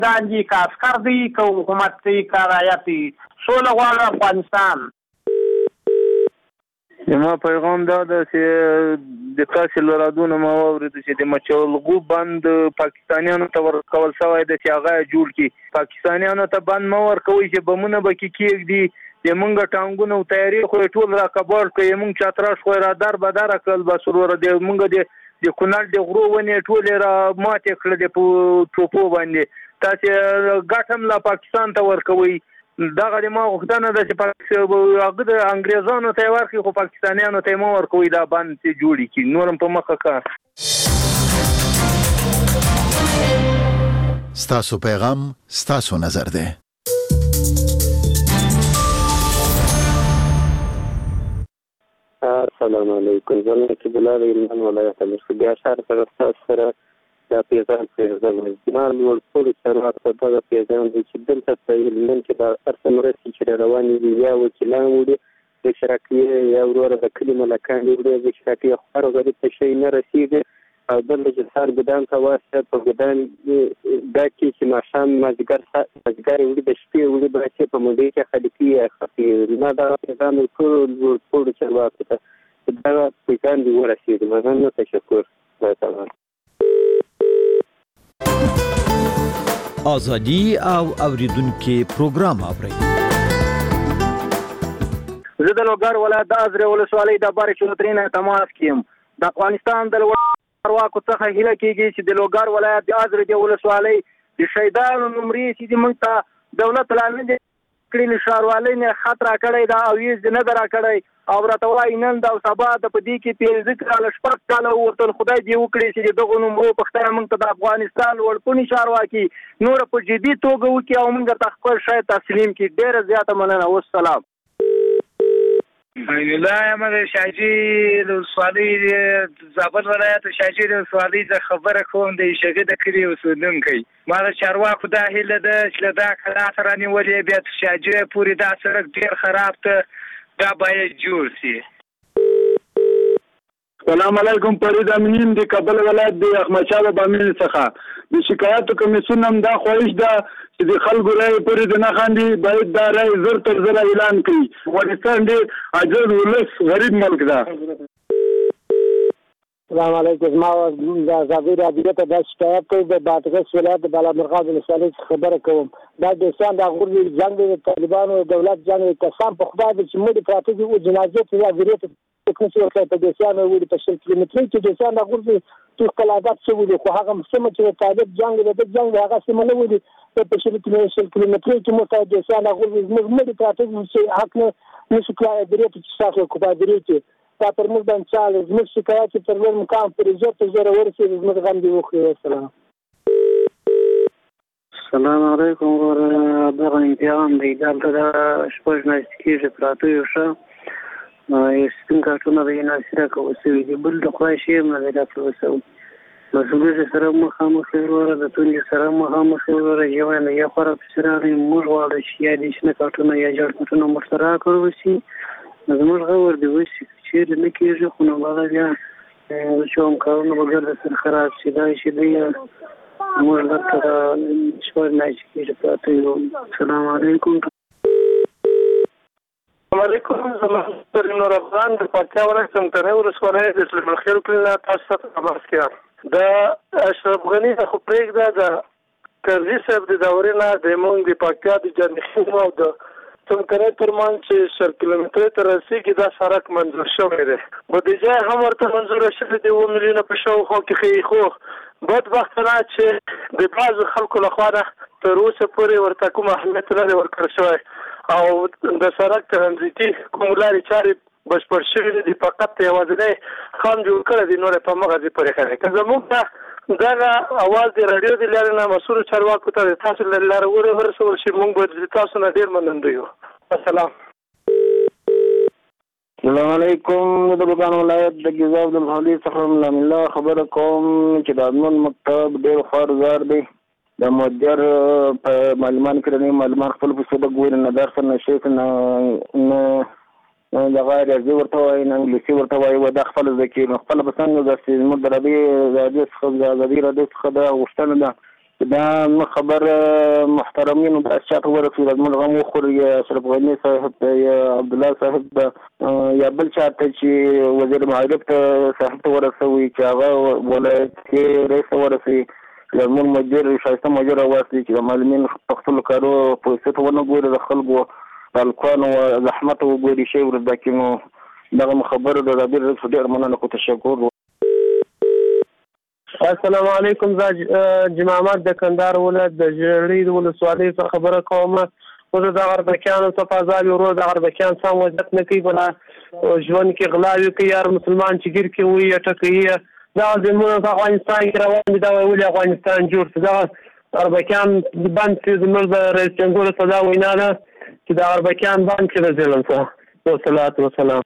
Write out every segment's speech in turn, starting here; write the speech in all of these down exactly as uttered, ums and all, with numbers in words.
دي که عسکر دی که حکومت دی که رعیت دی سوله غواړي افغانستان. زما پیغام دا ده چې د تاسې له رادونه ما واورېده چې د مچولغو بند پاکستانیانو ته ورکول شوی ده چې هغه یې جوړ کړي. پاکستانیانو ته بند مه ورکوئ چې بمونه به کې کېږدي، د مونږ ټانګونه او تیارې خو یې ټول راکباړ کړئ، مونږ چتراش خو یې را در بدره کړل. بس وروره د مونږ د د کونړ د غرو ونې ټولې را ماتې کړلې په ټوپو باندې. تاسې ګټه هم لا پاکستان ته ورکوئ. دغه د ما غوښتنه ده چې هغه د انګریزانو ته یې ورکړي خو پاکستانیانو ته یې مه ورکوئ، دا بند چې جوړې کړي. نور هم په مخه کار. ستاسو پیغام ستاسو نظر ده. السلام علیکم. زه نقیب الله د هلمند ولایت مرکزي ښار سره ستاسو سره دا پیغام پرېږدم. زما لوړ ټولو چارواکو ته دغه پیغام دی چې دلته په هلمند کې دا هر څه مرستې چې روانې دي یا وکیلان وړي د شراکیې یا وروره د کلي ملکان دي وړي د شراکیې خو هر غریب ته شی نه رسېږي او دلته چې سهار ګدام ته واسطه په ګدام دا کې چې ماښام مازدیګر مازدیګر وړي د شپې وړي باسي په منډۍ کې خلکي یا خفي. زما دغه پیغام ټولو لوړ ټولو چارواکو ته دغه پیغام دې ورسېږي. مننه، تشکر. آزادی او اوریدونکو پروګرام اورئ. زه د لوګر ولایت د ازرې ولسوالۍ د بارې چوترې نه تماس کیم. د افغانستان د چارواکو څخه هیله کیږي چې د لوګر ولایت د ازرې د ولسوالۍ د شهیدانو نمرې چې موږ ته دولت لاندې کړي ښاروالۍ نه خط راکړی دا او یې نه درا کړی او راته وایي نن دا سبا د په دې کې پنځه کاله شپږ کاله ورته خدای دې وکړي چې دغه نمرو پښتنه موږ ته د افغانستان وړپونی چارواکي نور په جدي توګه وکړي او موږ ته خپل شی تسلیم کړي. ډېره زیاته مننه. والسلام. عین الله احمد شاجي د ولسوالۍ زابل ولایت شاجي د ولسوالۍ څخه خبره کوم د شګه د کلی اوسیدونکی. ما د چارواکو دا هیله ده چې دا کلات رانیولې بیا تر شاجي پورې دا سړک ډېر خراب ته دا باید جوړ شي. سلام علیکم. فرید امین د کابل ولایت د احمد شاه بابا امین څخه د شکایاتو کمیسیون هم دا خواهش ده چې د خلکو رای پورې د نه خاندي باید دا رای زر تر زر اعلان کړي. افغانستان ډېر عاجز ولس غریب ملک ده. السلام علیکم. ما د ازادي راډیو ته د شکایت کوم د بادغیس ولایت د بالامرغاب ولسوالۍ خبره کوم. دا د سان د غوري جنگ د طالبانو دولت جنگ قسم په خدای چې موږ پراته دي او جنازې ته یا غریت تکنسي ورته په دسیانو وړي په شل کیلومتري کې د سان د غوري ټول قلادات شوی دي خو هغه مسمه چې طالب جنگ د جنگ هغه سیمه نه وړي په شل کیلومتري کې مو ته د سان د غوري موږ پراته دي چې حق نه نشو کولای غریت چې تاسو کو په غریت دا پر موږ باندې چاله زموږ شکایت تر لوړ مقام پرې ځته زره ورسېږي زموږ غم دی وخی. السلام. السلام علیکم. ورحمة الله امتحان دی دلته د شپږ میاشتې کېږي پراته یو ښه یو سپین کارټونه د ناصره کوسوي دي بل د خدای شی هم نه دی دا پروسه مسؤلیت سره مخامخ وروره د تونې سره مخامخ وروره یو نه یا خورا پسرانه موږ غواړو چې یا دې شنه کارټونه یا جوړ کارټونه مرسته راکړو شي زموږ غوړ دی وشي چې نه کېږي خو نو هغه بیا چې هم کارونه بغیر د سر خراب شي دا شي دی موږ درته شپږ میاشتې کېږي پراته یو. السلام علیکم. السلام علیکم. زما نور افغان د پکتیا ولایت څمکنیو ولسوالۍ د اسلام الخیر کلي تاسو ته تماس کوم. د اشرف غني خو پرېږده د کرزي صاحب د دورې نه د موږ د پکتیا د جنخیم او د څمکني ترمنځ چې شل کیلومترۍ ته رسېږي دا سړک منظور شوی دی. بودیجه هم ورته منظوره شوې د اووه میلیونه په شاوخوا کې ښیي خو بدبختانه چې د بعضو خلکو لخوا نه تر اوسه پورې ورته کوم اهمیت نه دی ورکړل شوی او د سړک ترانزیتي کوم لارې چارې بشپړ شوي دي فقط یوازینی خام جوړ کړی دی نور په مغزي پورې خلک که زموږ ته دغه اواز د راډیو د لارې نه مسؤلو چارواکو ته د تاسو له لارې ورسول شي موږ به د تاسو نه ډېر مننده یو. السلام. السلام علیکم. د بغان ولایت د ګیزاب د محلي څخه ملام الله خبره کوم چې د ادمن مکتب ډېر خوارزار دی د مدیر په معلومان کړنې معلومان خپل په سبق ویل نه درس نه شي نه د غیر ازي ورته وایي نه انګلیسي ورته وایي و د خپل ځکه خپل بسنګ د سیمه دربي د دې څخه د دې راډیو څخه د غوښتنه ده دا خبر محترمین د چاته ورسېږي موږ هم وخورو یا اشرف غني صاحب ته یا عبدالله صاحب ته یا بل چاته چې وزیر معارف ته صاحب ته ورسوي چې هغه ولایت کې رئیس ورسوي زموږ مدیر شایسته مدیر واصلي چې د معلمین په خپلو کارو پروسې ته ونه ګوري د خلکو الکوانو زحمت وګوري شی ورته کې نو دغه خبره د رابیر ډېر مننه کو تشکر. السلام علیکم. زه جمعه د کندهار ولایت د ژړۍ ولسوالۍ څخه خبره کوم. خو د غربکیانو څخه فضال ورو د غربکیان سم وضعیت نه کوي بل ژوند کې غلاوي کوي یار مسلمان چې ګیر کې وي ټکوي دا زموږ په افغانستان کې روان دي دا ولې افغانستان جوړ څه دا غربکیان بند چې زموږ د رئیس جمهور صدا وینا ده چې دا غربکیان بند کړي ځلم څه والصلاه والسلام.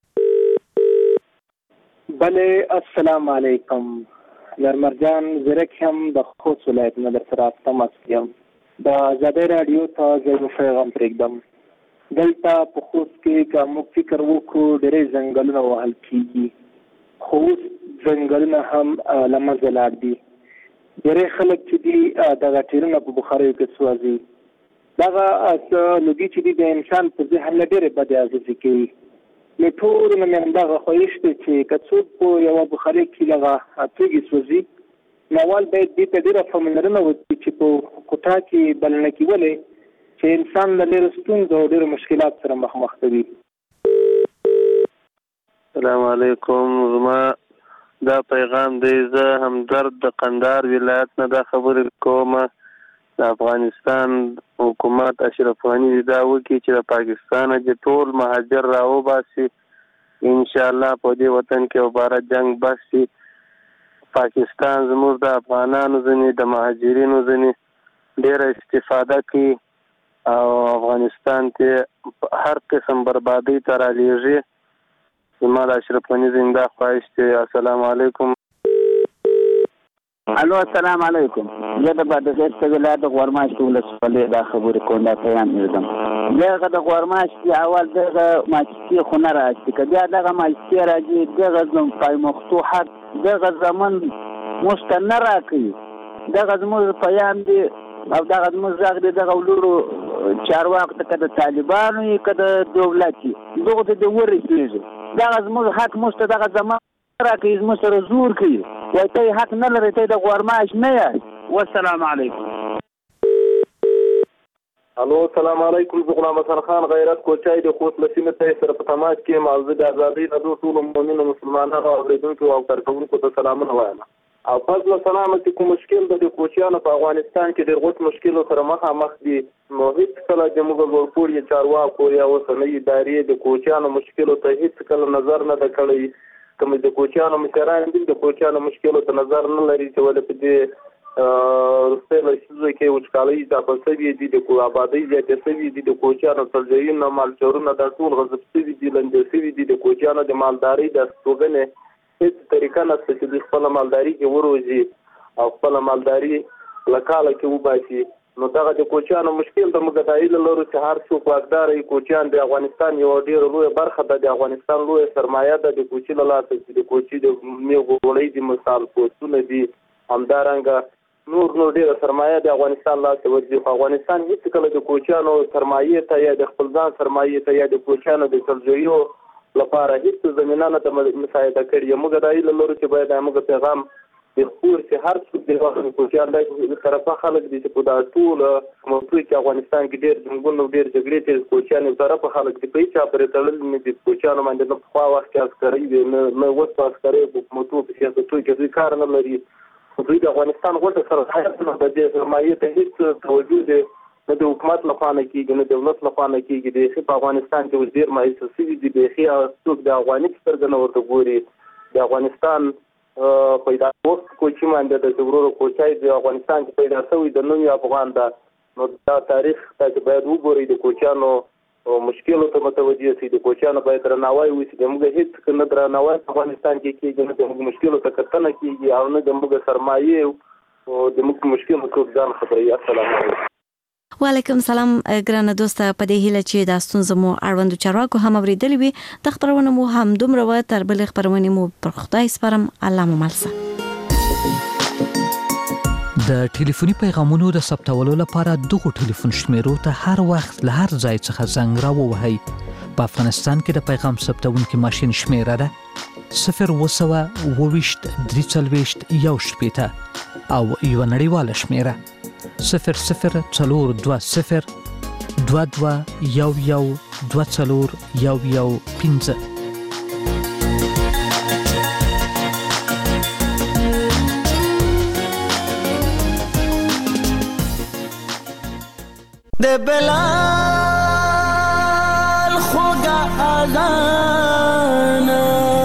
بله السلام علیکم. لرمرجان زرک هم د خوست ولایت نه در سره تماس یم. د ازادۍ راډیو ته زه یو پیغام پرېږدم. دلته په خوست کې که موږ فکر وکړو ډېری ځنګلونه وهل کېږي خو اوس ځنګلونه هم له منځه لاړ دي. ډېری خلک چې دي دغه ټیرونه په بخاریو کې سوځي. دغه لوګي چې دي د انسان په ذهن نه ډېرې بدې اغېزې کوي. نو ټول نه مې همدغه خواهش دی چې که څوک په یوه بخارۍ کې دغه توکي سوځي نو اول باید دې ته ډېره پاملرنه وکړي چې په کوټه کې بلنه کېولې چې انسان له ډېرو ستونزو او ډېرو مشکلات سره مخامخ کوي. السلام علیکم. زما دا پیغام دی زه همدرد د قندهار ولایت نه دا خبرې کوم. د افغانستان حکومت اشرف غني دا وکړي چې د پاکستان د ټول مهاجر راوباسي ان شاء الله په دې وطن کې عبارت جنگ باسي. پاکستان زموږ د افغانانو ځنې د مهاجرینو ځنې ډېره استفاده کوي او افغانستان ته هر قسم بربادۍ ته رالیږي. زما د اشرف غني زنده خواهش دی. السلام علیکم. الو السلام علیکم. زه د بادغیس ولایت د غورماش ولسوالۍ دا خبرې کوم دا پیغام یردم. دغه د غورماش کې اول دغه ماچي خونه راځي که بیا دغه ماچي راځي دغه زم پای مفتوحات دغه زمن مستنه راکوي دغه زموږ پیام دی او دغه زموږ غږ دی دغه ولورو چارواکو ته که د طالبانو یې که د دولت یې دغو ته دې ورسېږي دغه زموږ حق موږ ته دغه زمان راکوي زموږ سره زور کوي وایي ته حق نه لرې ته د غورماش نه یې. والسلام علیکم. الو السلام علیکم. زه غلام حسن خان غیرت کوچای د خوست له سیمې ته سره په تماس کې موضوع د ازادۍ راډیو ټولو مؤمنینو مسلمانانو او اوریدونکو او کارکوونکو ته سلامونه وایم. او فضل سلام چې کوم مشکل د کوچیانو په افغانستان کې ډېر غوټ مشکل سره مخامخ دي نو هیڅ کله د موږ ورپورې چارواکو یا اوسنۍ ادارې د کوچیانو مشکل ته هیڅ کله نظر نه د کړی. کوم د کوچیانو مشران دي د کوچیانو مشکل ته نظر نه لري چې ولې په دې رسته له شوزه کې وچکالۍ د پسوي دي د کو آبادی زیاتې سوي دي د کوچیانو تلځایونه مالچورونه د ټول غصب سوي دي لنډې سوي دي د کوچیانو د مالداري د ستوګنې هیڅ طریقه نشته چې د خپل مالداري کې وروزي او خپل مالداري لکاله کې وباسي. نو دغه د کوچیانو مشکل د مګدایي لرو چې هر څوک واقدار یې کوچیان د افغانستان یو ډېر لوی برخه ده د افغانستان لوی سرمایه ده د کوچی له لاسه چې د کوچی د میوه غوړې د مثال پوسټونه دي همدارنګه نور نور ډېر سرمایه د افغانستان لاسه ورځي. خو افغانستان هیڅ کله د کوچیانو سرمایه ته یا د خپل ځان سرمایه ته یا د کوچیانو د تلځایو لپاره هیڅ زمينه نه مساعده کړې. موږ دایي لرو چې باید موږ پیغام د خپل چې هر څوک د کوچیان د طرفه خلک دي چې په دا ټول موضوع کې افغانستان کې ډېر جنګونه ډېر جګړې ته کوچیان طرفه خلک دي په چا پرې تړل نه دي. کوچیان باندې په خوا وخت کې عسکري نه نه وڅ عسکري حکومتو په سیاستو کې کار نه لري. دوی د افغانستان غوټه سره حیاتونه د دې سرمایه ته هیڅ توجه نه د حکومت لپاره کېږي نه د دولت لپاره کېږي. د په افغانستان کې وزیر مایسوسي دي د خیا څوک د افغاني سترګنه ورته ګوري. د افغانستان پیدا وخت کوچی باندې د ضرورو کوچای د افغانستان کې پیدا شوی د نوې افغان دا نو دا تاریخ ته باید وګوري. د کوچانو مشکلو ته متوجه شي د کوچانو باید درناوی وشي. د موږ هیڅ کنه درناوی افغانستان کې کېږي نه د موږ مشکلو ته کتنه کېږي او نه د موږ سرمایه او د موږ مشکلو څخه ځان خبري. السلام علیکم. وعلیکم سلام ګرانه دوسته. په دې هیله چې د ستونزو مو اړوند چارواکو هم اوریدلې وي د خبرونه مو هم دومره و تر بل خبرونه مو پر خدای سپارم. الله مو ملسه. د ټلیفوني پیغامونو د ثبتولو لپاره دغه ټلیفون شمیرو ته هر وخت له هر ځای څخه زنګ راووهئ. په افغانستان کې د پیغام ثبتونکي ماشین شمیره ده صفر اووه سوه اووه ویشت درې څلوېښت یو شپېته او یوه نړیواله شمیره صفر صفر څلور دوه صفر دوه دوه یو یو دوه څلور یو یو پنځه. د بلال خوږه اذان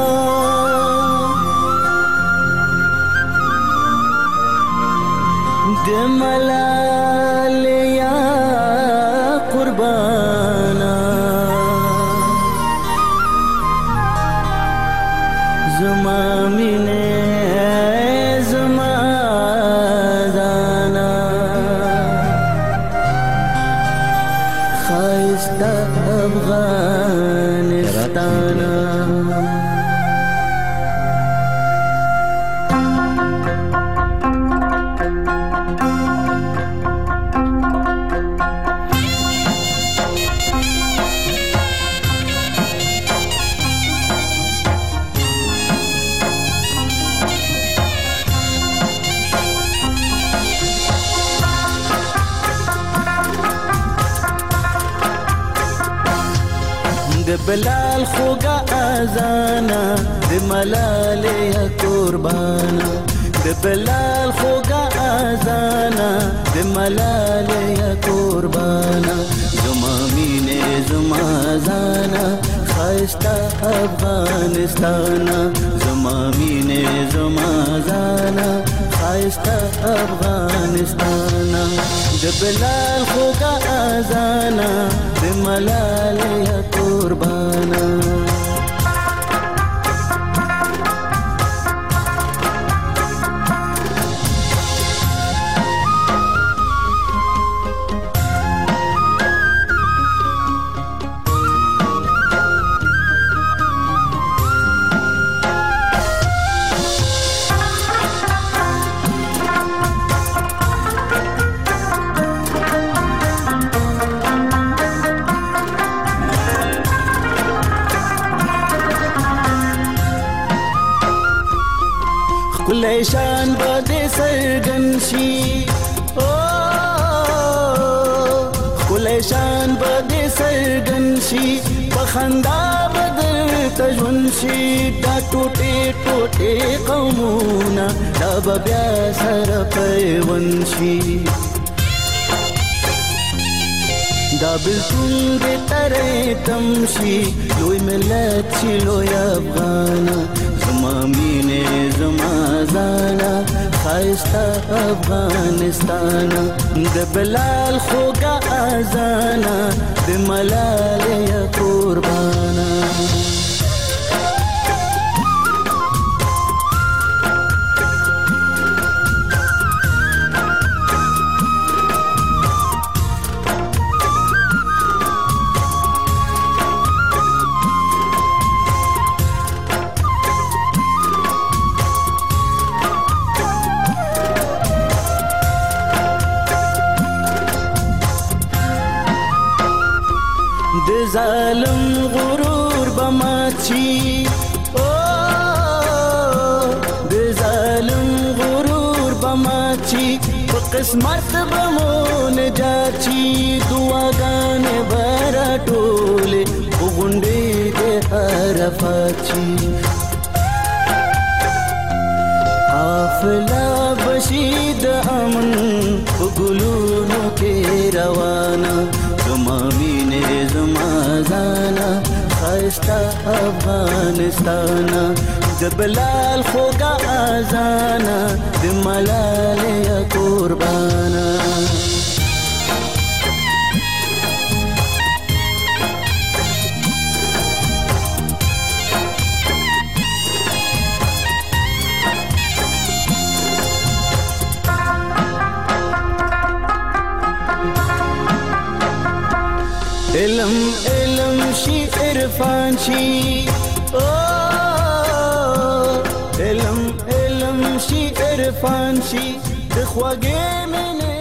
د ملال یا قربانا زما مینه زما زانا خایسته افغانستانا د بلال خوږه اذانا د ملالې قربانا د بلال خوږه اذانا د ملالې قربانا زما مینې زما زانا خایسته افغانستانا زما مینې زما زانا خایسته افغانستانا د بلال خوږه اذانا د ملالې قربانا کله شان بده سرګن شي او کله شان بده سرګن شي په خندا بدل تجون شي دا ټوټه ټوټه قومونه دا بیا سره پیون شي دا بالکل به ترې تمشي لوی ملت شي لوی افغانا زما مینې زما زانا خایسته افغانستانا د بلال خوږه اذانا د ملالې قربانا د ظالم غرور بماچی او د ظالم غرور بماچی په قسمت بمون جاچی دعاګانې برا ټولې وګونډې د عرفاچی حافظه بشید امن وګلونو کې روانه زما مینې زما زانا خایسته افغانستانا د بلال خوږه اذانا د ملالې قربانا علم علم شي عرفان شي او علم علم شي عرفان شي د خوږې مینې